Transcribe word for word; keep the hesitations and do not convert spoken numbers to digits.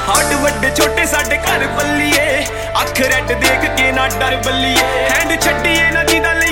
ਹੱਡ ਵੱਡੇ ਛੋਟੇ ਸਾਡੇ ਘਰ ਬੱਲੀਏ, ਅੱਖ ਰੈਡ ਦੇਖ ਕੇ ਨਾ ਡਰ ਬੱਲੀਏ, ਹੈਂਡ ਛੱਡੀਏ ਨਾ ਜਿਹਦਾ